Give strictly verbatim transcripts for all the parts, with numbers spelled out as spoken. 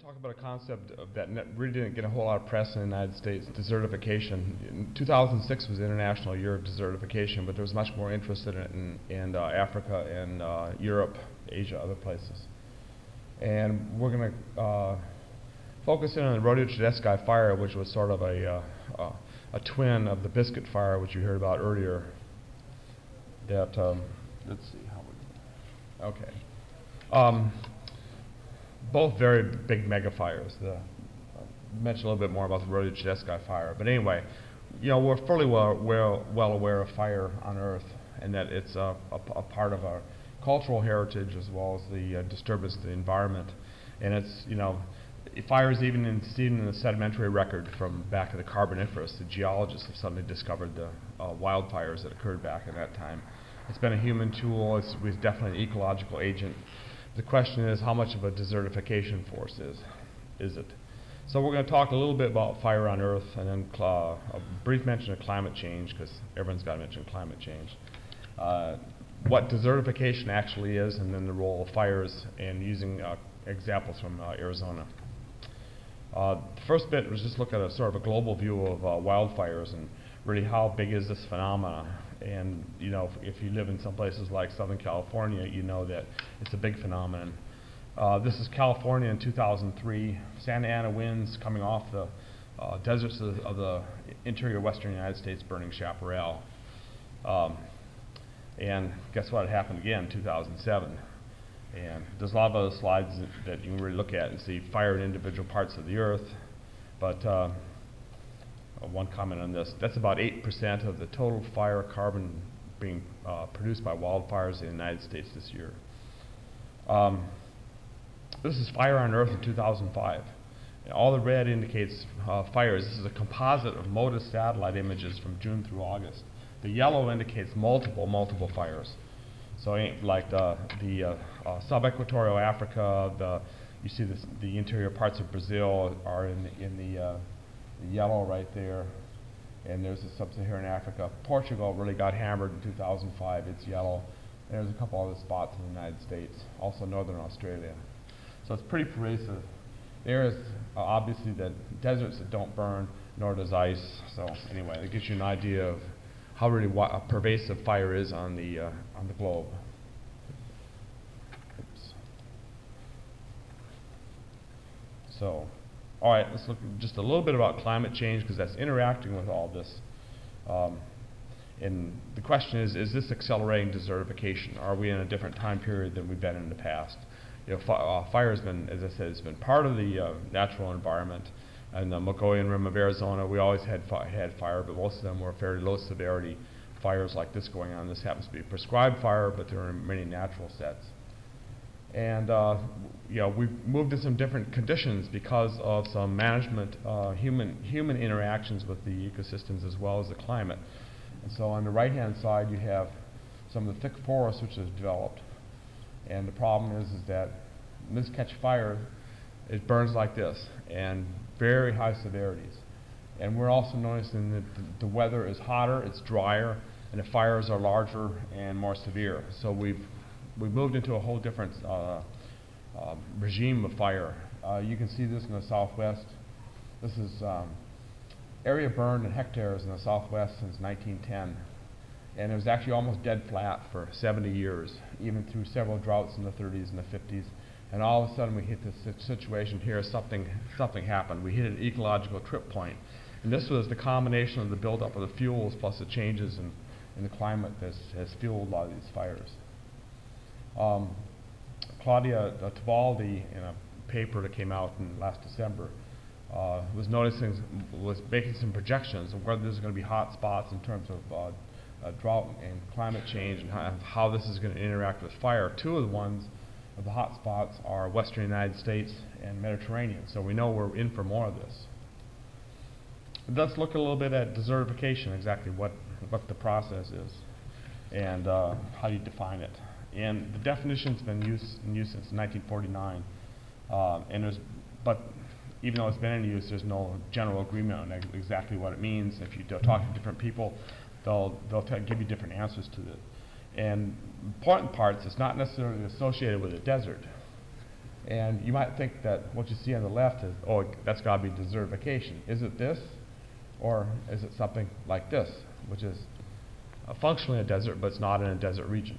talk about a concept of that ne- really didn't get a whole lot of press in the United States, desertification. In two thousand six was the International Year of Desertification, but there was much more interest in it in, in uh, Africa and uh, Europe, Asia, other places. And we're going to uh, focus in on the Rodeo Chudescai fire, which was sort of a, uh, uh, a twin of the Biscuit fire, which you heard about earlier. That, um, let's see how we, okay. Um, both very big mega fires. The, I'll mention a little bit more about the Rodeo Chudescai fire. But anyway, you know, we're fully well, well, well aware of fire on Earth and that it's a, a, a part of our cultural heritage as well as the uh, disturbance to the environment. And it's, you know, fire is even in, seen in the sedimentary record from back in the Carboniferous. The geologists have suddenly discovered the uh, wildfires that occurred back in that time. It's been a human tool. It's, it's definitely an ecological agent. The question is, how much of a desertification force is, is it? So we're going to talk a little bit about fire on Earth and then uh, a brief mention of climate change, because everyone's got to mention climate change. Uh, what desertification actually is, and then the role of fires, and using uh, examples from uh, Arizona. Uh, the first bit was just look at a sort of a global view of uh, wildfires and really how big is this phenomena. And you know, if, if you live in some places like Southern California, you know that it's a big phenomenon. Uh, this is California in two thousand three. Santa Ana winds coming off the uh, deserts of, of the interior western United States burning chaparral. Um, and guess what happened again in two thousand seven. And there's a lot of other slides that, that you can really look at and see fire in individual parts of the earth. But uh, uh, one comment on this, that's about eight percent of the total fire carbon being uh, produced by wildfires in the United States this year. Um, this is fire on Earth in two thousand five. And all the red indicates uh, fires. This is a composite of MODIS satellite images from June through August. The yellow indicates multiple, multiple fires. So like the, the uh, uh, sub-equatorial Africa, the, you see this, the interior parts of Brazil are in the, in the, uh, the yellow right there, and there's the sub-Saharan Africa. Portugal really got hammered in two thousand five, it's yellow. And there's a couple other spots in the United States, also northern Australia. So it's pretty pervasive. There is uh, obviously the deserts that don't burn, nor does ice. So anyway, it gives you an idea of how really wa uh, pervasive fire is on the uh, on the globe. Oops. So, all right, let's look just a little bit about climate change, because that's interacting with all this. Um, and the question is: is this accelerating desertification? Are we in a different time period than we've been in the past? You know, fi uh, fire has been, as I said, it's been part of the uh, natural environment. In the Mogollon Rim of Arizona, we always had, fi had fire, but most of them were fairly low severity fires like this going on. This happens to be a prescribed fire, but there are many natural sets. And uh, you know, we've moved to some different conditions because of some management, uh, human, human interactions with the ecosystems as well as the climate. And so on the right-hand side, you have some of the thick forests which has developed. And the problem is, is that when this catch fire, it burns like this, and very high severities. And we're also noticing that the, the weather is hotter, it's drier, and the fires are larger and more severe. So we've, we've moved into a whole different uh, uh, regime of fire. Uh, you can see this in the southwest. This is um, area burned in hectares in the southwest since nineteen ten. And it was actually almost dead flat for seventy years, even through several droughts in the thirties and the fifties. And all of a sudden we hit this situation here, something, something happened. We hit an ecological trip point. And this was the combination of the buildup of the fuels plus the changes in, in the climate that has fueled a lot of these fires. Um, Claudia uh, Tibaldi, in a paper that came out in last December, uh, was noticing, was making some projections of whether there's going to be hot spots in terms of uh, uh, drought and climate change, and how, how this is going to interact with fire. Two of the ones of the hot spots are Western United States and Mediterranean, so we know we're in for more of this. Let's look a little bit at desertification, exactly what, what the process is, and uh, how you define it. And the definition's been used, in use since nineteen forty-nine, uh, and there's, but even though it's been in use, there's no general agreement on ex exactly what it means. If you talk to different people, they'll, they'll give you different answers to it. And important parts, it's not necessarily associated with a desert. And you might think that what you see on the left is, oh, that's got to be desertification. Is it this, or is it something like this, which is uh, functionally a desert, but it's not in a desert region?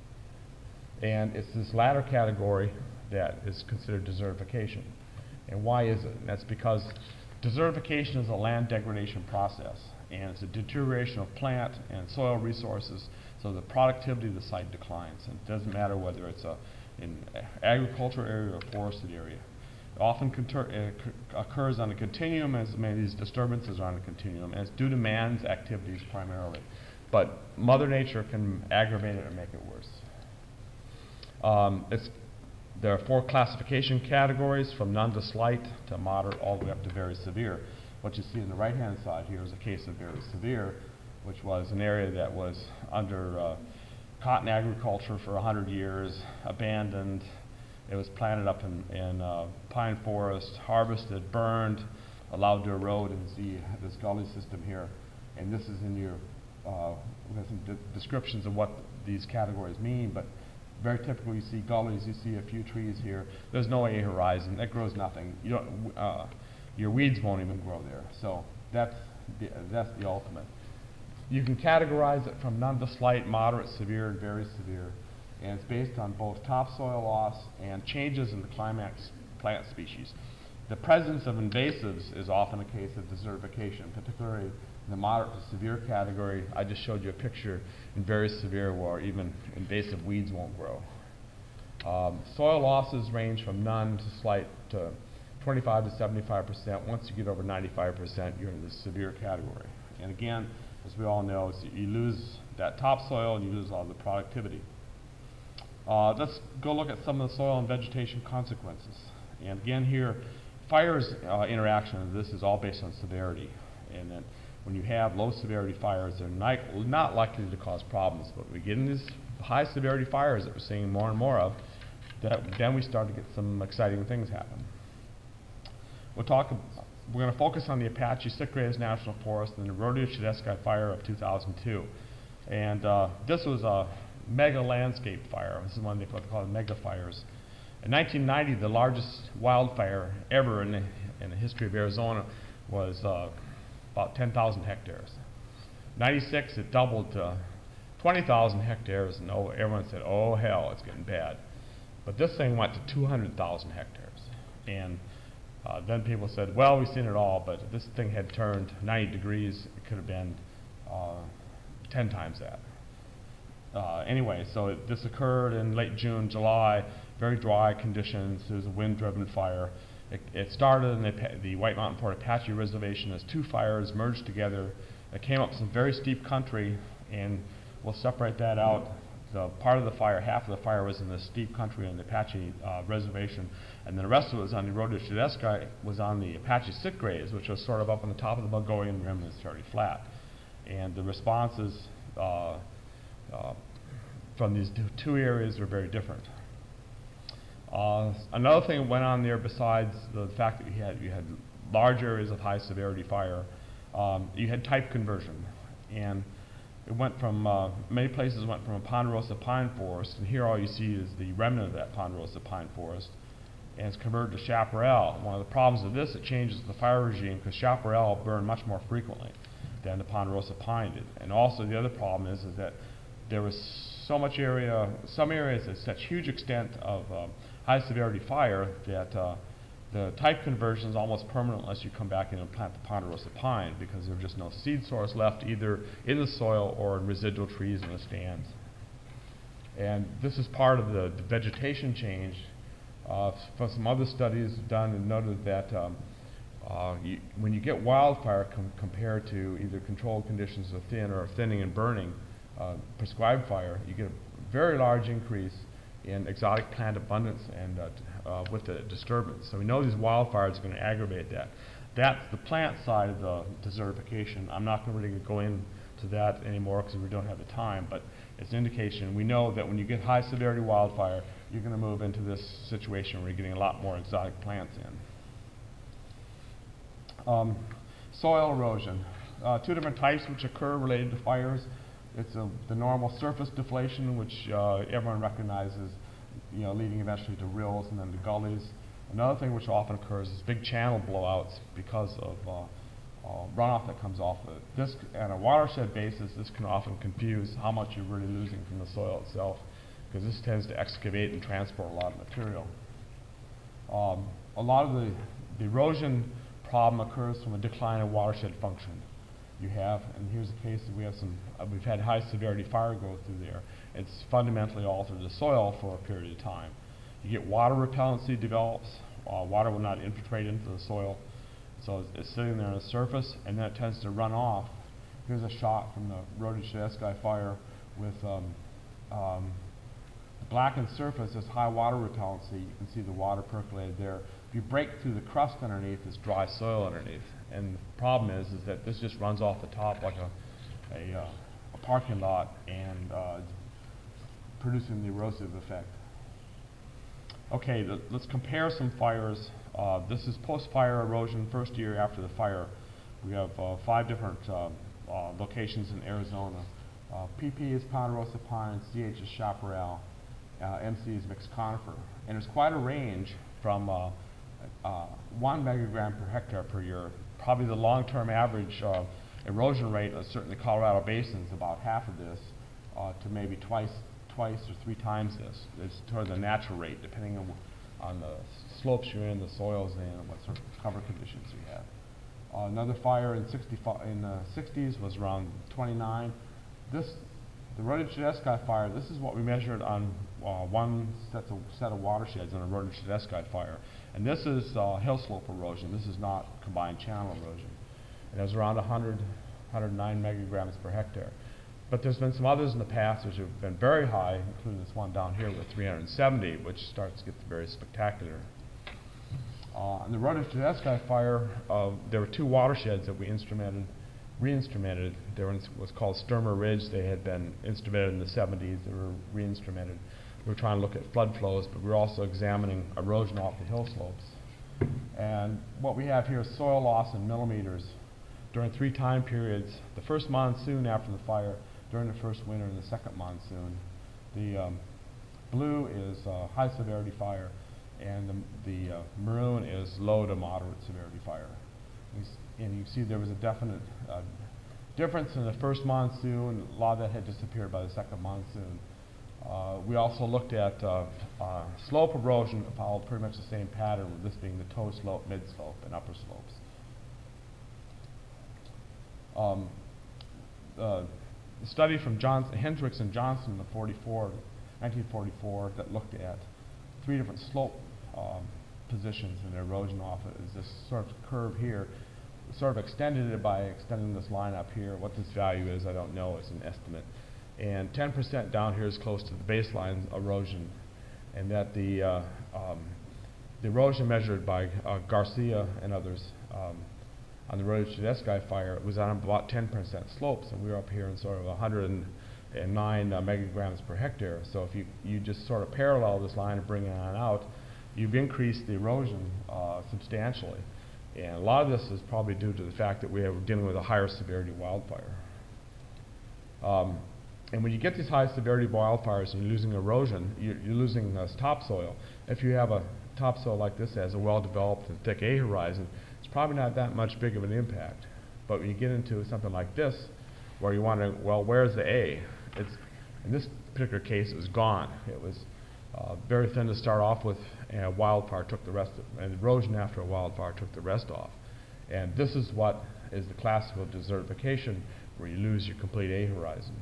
And it's this latter category that is considered desertification. And why is it? And that's because desertification is a land degradation process, and it's a deterioration of plant and soil resources, so the productivity of the site declines. And it doesn't matter whether it's a in agricultural area or forested area. It often uh, occurs on a continuum, as many of these disturbances are on a continuum, and it's due to man's activities primarily. But Mother Nature can aggravate it or make it worse. Um, it's, there are four classification categories, from none to slight to moderate, all the way up to very severe. What you see on the right-hand side here is a case of very severe, which was an area that was under uh, cotton agriculture for a hundred years, abandoned. It was planted up in, in uh, pine forest, harvested, burned, allowed to erode, and see this gully system here. And this is in your, uh, we have some de descriptions of what these categories mean, but very typically you see gullies, you see a few trees here. There's no A horizon, that grows nothing. You don't, uh, your weeds won't even grow there. So that's the, that's the ultimate. You can categorize it from none to slight, moderate, severe, and very severe. And it's based on both topsoil loss and changes in the climax plant species. The presence of invasives is often a case of desertification, particularly in the moderate to severe category. I just showed you a picture in very severe where even invasive weeds won't grow. Um, soil losses range from none to slight to twenty-five to seventy-five percent. Once you get over ninety-five percent, you're in the severe category. And again, as we all know, you lose that topsoil and you lose all the productivity. Uh, let's go look at some of the soil and vegetation consequences. And again here, fire's uh, interaction of this is all based on severity. And then when you have low severity fires, they're not, not likely to cause problems. But when we get in these high severity fires that we're seeing more and more of, that, then we start to get some exciting things happen. We'll talk We're going to focus on the Apache Sitgreaves National Forest and the Rodeo Chudescai fire of two thousand two. And uh, this was a mega landscape fire. This is one they call mega fires. In nineteen ninety, the largest wildfire ever in the, in the history of Arizona was uh, about ten thousand hectares. ninety-six, it doubled to twenty thousand hectares, and oh, everyone said, oh hell, it's getting bad. But this thing went to two hundred thousand hectares. And Uh, then people said, well, we've seen it all, but this thing had turned ninety degrees. It could have been uh, ten times that. Uh, anyway, so it, this occurred in late June, July, very dry conditions. It was a wind-driven fire. It, it started in the, the White Mountain Port Apache Reservation as two fires merged together. It came up some very steep country, and we'll separate that out. The part of the fire, half of the fire was in the steep country on the Apache uh, Reservation, and then the rest of it was on the Rodeo Chudescai, was on the Apache Sitgreaves, which was sort of up on the top of the Mongolian Rim and it's fairly flat. And the responses uh, uh, from these two areas are very different. Uh, another thing that went on there besides the fact that you had, you had large areas of high severity fire, um, you had type conversion. And it went from, uh, many places went from a ponderosa pine forest, and here all you see is the remnant of that ponderosa pine forest, and it's converted to chaparral. One of the problems of this, it changes the fire regime because chaparral burned much more frequently than the ponderosa pine did. And also the other problem is, is that there was so much area, some areas at such huge extent of uh, high severity fire that uh, the type conversion is almost permanent unless you come back in and plant the ponderosa pine, because there's just no seed source left either in the soil or in residual trees in the stands. And this is part of the, the vegetation change. Uh, from some other studies done and noted that um, uh, you, when you get wildfire com compared to either controlled conditions of thin or thinning and burning, uh, prescribed fire, you get a very large increase in exotic plant abundance and uh, uh, with the disturbance. So we know these wildfires are going to aggravate that. That's the plant side of the desertification. I'm not going to really go into that anymore because we don't have the time, but it's an indication. We know that when you get high severity wildfire, you're going to move into this situation where you're getting a lot more exotic plants in. Um, soil erosion. Uh, two different types which occur related to fires. It's a, the normal surface deflation, which uh, everyone recognizes. you know, leading eventually to rills and then to gullies. Another thing which often occurs is big channel blowouts because of uh, uh, runoff that comes off of it. This, on a watershed basis, this can often confuse how much you're really losing from the soil itself, because this tends to excavate and transport a lot of material. Um, a lot of the, the erosion problem occurs from a decline in watershed function. You have, and here's a case that we have some, uh, we've had high severity fire go through there. It's fundamentally altered the soil for a period of time. You get water repellency develops. Uh, water will not infiltrate into the soil, so it's, it's sitting there on the surface, and then it tends to run off. Here's a shot from the Rhodes-Tedeschi fire with um, um, the blackened surface. There's high water repellency. You can see the water percolated there. If you break through the crust underneath, it's dry soil underneath. And the problem is, is that this just runs off the top like a, a, uh, a parking lot and uh, producing the erosive effect. Okay, th let's compare some fires. Uh, this is post-fire erosion, first year after the fire. We have uh, five different uh, uh, locations in Arizona. Uh, P P is ponderosa pine, C H is chaparral, uh, M C is mixed conifer. And there's quite a range from uh, uh, one megagram per hectare per year. Probably the long-term average uh, erosion rate of certainly Colorado Basin is about half of this, uh, to maybe twice twice or three times this. It's toward the natural rate, depending on, on the slopes you're in, the soils in, and what sort of cover conditions you have. Uh, another fire in, in the sixties was around twenty-nine. This, the Rhodes-Tedeschi fire, this is what we measured on uh, one set of, set of watersheds on a Rhodes-Tedeschi fire. And this is uh, hill slope erosion. This is not combined channel erosion. And it was around one hundred, one hundred nine megagrams per hectare. But there's been some others in the past which have been very high, including this one down here with three hundred seventy, which starts to get very spectacular. Uh, in the Rhodes-Tedeschi fire, uh, there were two watersheds that we instrumented, re-instrumented. There was what's called Sturmer Ridge. They had been instrumented in the seventies. They were re-instrumented. We were trying to look at flood flows, but we were also examining erosion off the hill slopes. And what we have here is soil loss in millimeters during three time periods: the first monsoon after the fire, during the first winter, and the second monsoon. The um, blue is uh, high severity fire, and the, the uh, maroon is low to moderate severity fire. And you see there was a definite uh, difference in the first monsoon. A lot of that had disappeared by the second monsoon. Uh, we also looked at uh, uh, slope erosion, followed pretty much the same pattern, with this being the toe slope, mid slope, and upper slopes. Um, uh, the study from Johnson, Hendricks and Johnson in the forty-four, nineteen forty-four that looked at three different slope um, positions and erosion off it is this sort of curve here. We sort of extended it by extending this line up here. What this value is, I don't know. It's an estimate. And ten percent down here is close to the baseline erosion, and that the, uh, um, the erosion measured by uh, Garcia and others um, on the Rhodes-Tedeschi fire was on about ten percent slopes, and we were up here in sort of one hundred nine uh, megagrams per hectare. So if you, you just sort of parallel this line and bring it on out, you've increased the erosion uh, substantially. And a lot of this is probably due to the fact that we are dealing with a higher severity wildfire. Um, and when you get these high severity wildfires and you're losing erosion, you're, you're losing uh, topsoil. If you have a topsoil like this that has a well-developed and thick A horizon, it's probably not that much big of an impact. But when you get into something like this, where you want to, well, where's the A? It's, in this particular case, it was gone. It was uh, very thin to start off with, and a wildfire took the rest of, and erosion after a wildfire took the rest off. And this is what is the classical desertification, where you lose your complete A horizon.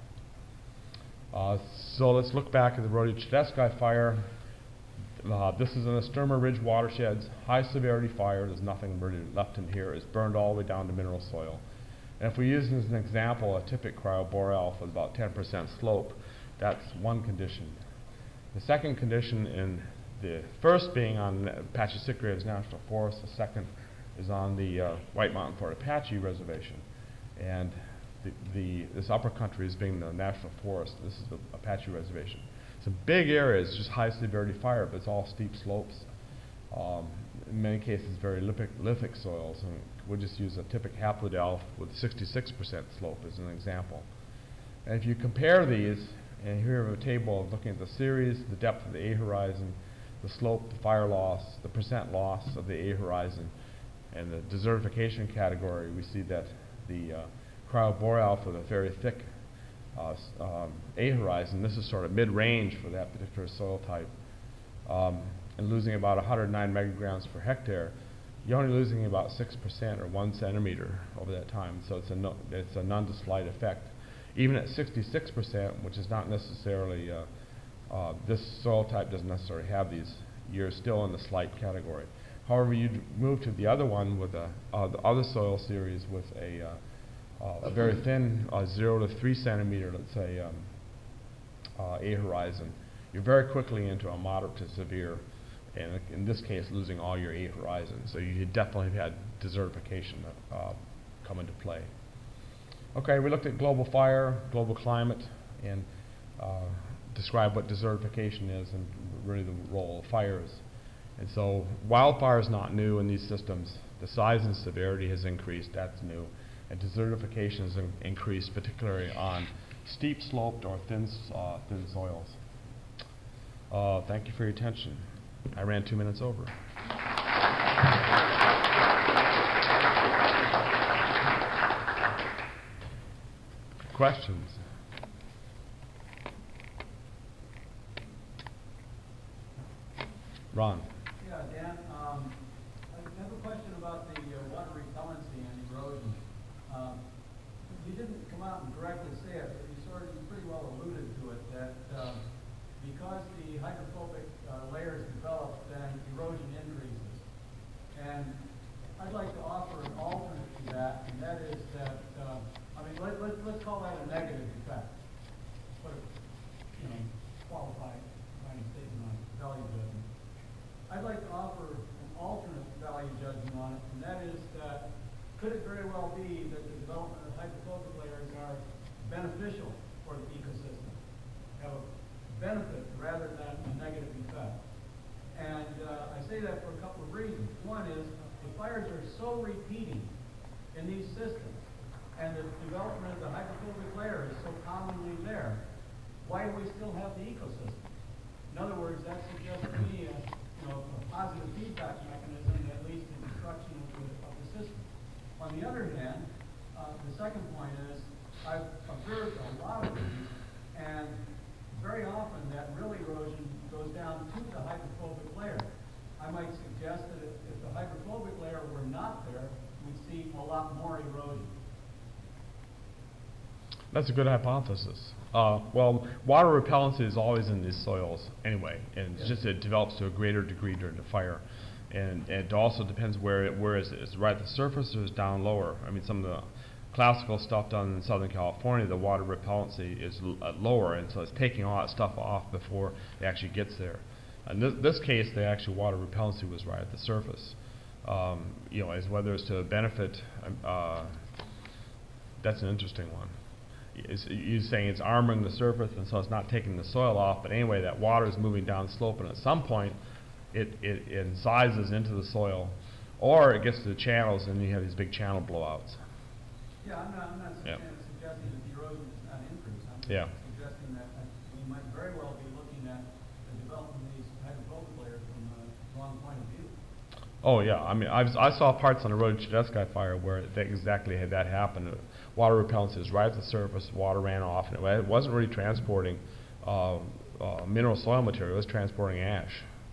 Uh, so let's look back at the Rhodes-Tedeschi fire. Uh, this is in the Sturmer Ridge watersheds, high severity fire. There's nothing really left in here. It's burned all the way down to mineral soil. And if we use as an example a typic cryoboreal with about ten percent slope, that's one condition. The second condition, in the first being on Apache Sitgreaves National Forest, the second is on the uh, White Mountain Fort Apache Reservation. And the, the, this upper country is being the National Forest. This is the Apache Reservation. It's a big area. It's just high severity fire, but it's all steep slopes. Um, in many cases, very lithic, lithic soils. And we'll just use a typic haplodelph with sixty-six percent slope as an example. And if you compare these And here we have a table of looking at the series, the depth of the A horizon, the slope, the fire loss, the percent loss of the A horizon. And the desertification category, we see that the uh, cryoboreal with a very thick uh, um, A horizon, this is sort of mid-range for that particular soil type, um, and losing about one hundred nine micrograms per hectare. You're only losing about six percent or one centimeter over that time, so it's a, no, it's a none to slight effect. Even at sixty-six percent, which is not necessarily, uh, uh, this soil type doesn't necessarily have these, you're still in the slight category. However, you move to the other one with a, uh, the other soil series with a, uh, uh, a very thin uh, zero to three centimeter, let's say, um, uh, A horizon. You're very quickly into a moderate to severe, and in this case, losing all your A horizon. So you definitely had desertification uh, come into play. Okay, we looked at global fire, global climate, and uh, described what desertification is and really the role of fires. And so wildfire is not new in these systems. The size and severity has increased, that's new. And desertification has in increased, particularly on steep sloped or thin, uh, thin soils. Uh, thank you for your attention. I ran two minutes over. Questions? Ron. Yeah, Dan, um, I have a question about the uh, water repellency and erosion. Um, you didn't come out and directly say it, but you sort of you pretty well alluded to it, that um, because the hydrophobic uh, layers develop, then erosion increases. And I'd like to offer an alternate to that, and that is that, uh, I mean, let, let, let's call that a negative effect. Put a, you know, qualified kind of statement on value judgment. I'd like to offer an alternate value judgment on it, and that is that could it very well be that the development of hydrophobic layers are beneficial for the ecosystem, have a benefit rather than a negative effect. And uh, I say that for a couple of reasons. One is the fires are so repeating in these systems, and the development of the hydrophobic layer is so commonly there. Why do we still have the ecosystem? In other words, that suggests to me a, you know, a positive feedback mechanism that leads to destruction of the, of the system. On the other hand, uh, the second point is I've observed a lot of these, and very often that real erosion goes down to the hydrophobic layer. I might suggest that if, if the hydrophobic layer were not there, we'd see a lot more erosion. That's a good hypothesis. Uh, well, water repellency is always in these soils anyway, and it's Yes. just it develops to a greater degree during the fire. And, and it also depends where it, where is it? Is it right at the surface or is it down lower? I mean, some of the classical stuff done in Southern California, the water repellency is l uh, lower, and so it's taking all that stuff off before it actually gets there. In this, this case, the actual water repellency was right at the surface. Um, you know, as whether it's to benefit, um, uh, that's an interesting one. Is you're saying it's armoring the surface, and so it's not taking the soil off, but anyway, that water is moving down slope, and at some point, it, it, it incisors into the soil, or it gets to the channels, and you have these big channel blowouts. Yeah, I'm not, I'm not Yep. suggesting that the erosion is not increased. I'm just Yeah. suggesting that uh, we might very well be looking at the development of these hydrophobic layers from the wrong point of view. Oh yeah, I mean, I've, I saw parts on the road to Chudeskai fire where they exactly had that happen. Uh, water repellency was right at the surface, water ran off, and it, it wasn't really transporting uh, uh, mineral soil material, it was transporting ash.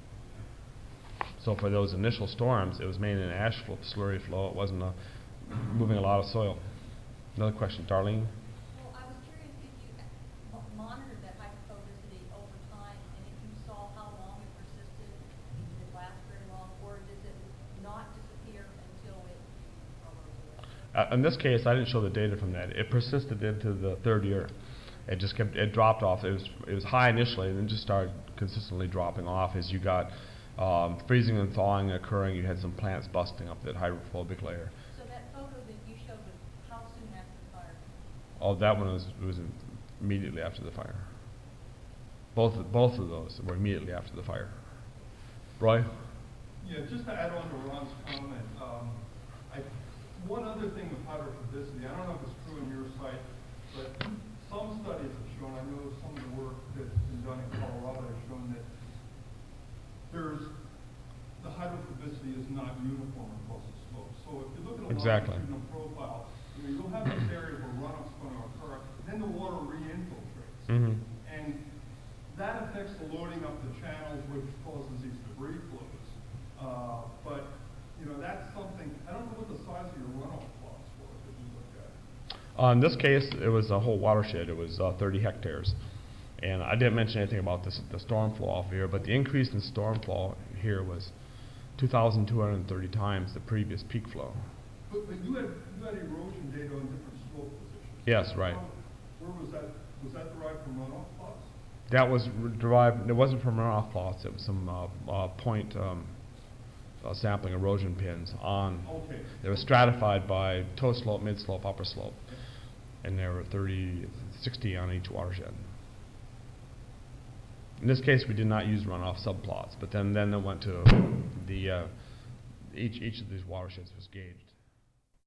So for those initial storms, it was mainly an ash flow, slurry flow, it wasn't uh, moving a lot of soil. Another question, Darlene? Well, I was curious if you mo- monitored that hydrophobicity over time, and if you saw how long it persisted, did it last very long, or does it not disappear until it goes away? Uh, in this case, I didn't show the data from that. It persisted into the third year. It just kept, it dropped off. It was, it was high initially, and then just started consistently dropping off as you got um, freezing and thawing occurring. You had some plants busting up that hydrophobic layer. So that photo that you showed was how soon after the fire? Oh, that one was, was immediately after the fire. Both, both of those were immediately after the fire. Roy? Yeah, just to add on to Ron's comment, um, I, one other thing with hydrophobicity, I don't know if it's true in your site, but some studies have shown, I know some of the work that's been done in Colorado has shown that there's, the hydrophobicity is not uniform across the slope. So if you look at a Exactly. longitudinal profile, you know, you'll have this area where runoff's going to occur, then the water re-infiltrates. Mm-hmm. And that affects the loading up the channels, which causes these debris flows. Uh, but, you know, that's something, I don't know what the size of your runoff plots were that you looked at. Uh, in this case, it was a whole watershed. It was uh, thirty hectares. And I didn't mention anything about this, the storm flow off here, but the increase in storm flow here was two thousand two hundred thirty times the previous peak flow. But, but you had, you had erosion data on different slope positions. Yes, right. Where was that, was that derived from runoff plots? That was re- derived, it wasn't from runoff plots, it was some uh, uh, point um, uh, sampling erosion pins on. Okay. They were stratified by toe slope, mid slope, upper slope. And there were thirty, sixty on each watershed. In this case, we did not use runoff subplots, but then, then it went to the, uh, each, each of these watersheds was gauged.